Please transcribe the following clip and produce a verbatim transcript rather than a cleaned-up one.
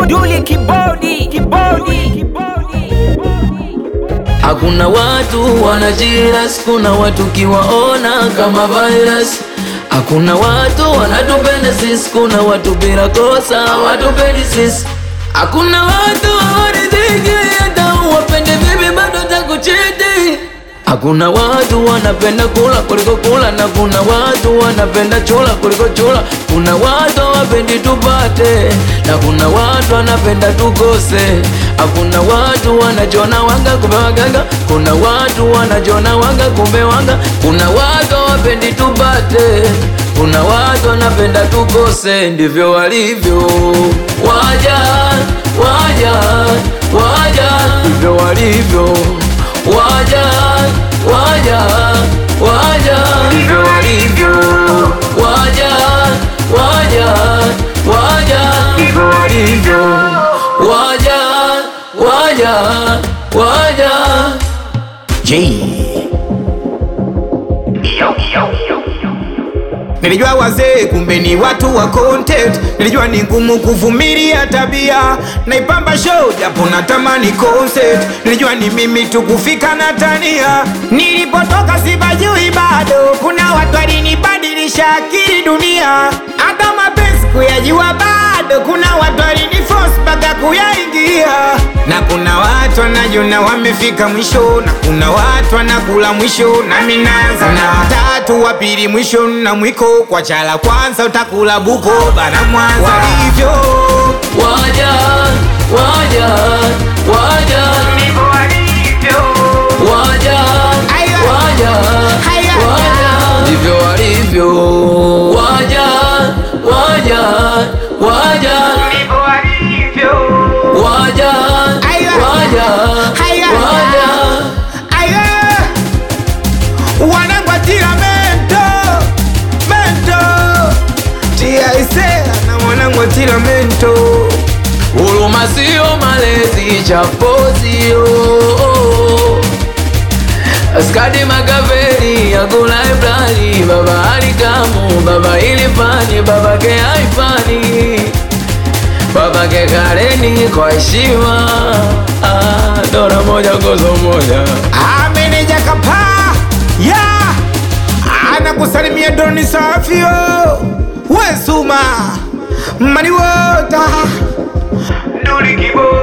Duli kibodi, kibodi. Hakuna watu wanajiras, kuna watu kiwaona kama virus. Hakuna watu wanatupenda sisi, kuna watu bila kosa watupendi sisi. Hakuna watu hawaridhiki hata wapende vipi bado takuchiti. Hakuna watu wanapenda kula kuliko kula, na kuna watu wanapenda chula kuliko chula. Kuna watu wapendi tupate, na kuna watu wanapenda tukose. Hakuna watu wanajona wanga kumbe waganga, kuna watu wanajona wanga kumbe wanga. Kuna watu wapendi tupate, kuna watu wanapenda tukose. Ndivyo walivyo waja, waja, waja. Ndivyo walivyo waja, waja, waja. Ndivyo walivyo waja, waja, waja. Ndivyo walivyo waja, waja, waja. J. Nilijua wazee kumbe ni watu wa content. Nilijua ni ngumu kuvumilia tabia, naipamba show japo natamani concert. Nilijua ni mimi tu kufika na tania, nilipotoka sipajui bado. Kuna watu walinibadilisha akili dunia, hata mapenzi kuyajua bado. Kuna watu waliniforce mpaka kuyaingia, na kuna watu wanajona wamefika mwisho, na kuna watu wanakula mwisho na minaanza na watatu wa pili mwisho na mwiko. Kwa chala kwanza utakula buko bana Mwanza. Walivyo waja, waja, waja. ndivyo walivyo Waja, waja, waja. Ndivyo walivyo waja, waja, waja. ndivyo walivyo Waja, waja, waja. wanangwatira mento, mento tia isela na wanangwatira mento. Huruma sio malezi, chapo sio Askadi Makaveli, Yakula Ibrani. Baba alikamu, baba ilifani, baba ke haifani, baba ke kareni kwa heshima. Ah, dora moja gozo moja. Ameneja kapa ya anakusalimia Doni Safio Wesuma Maniwota Duli Kibo.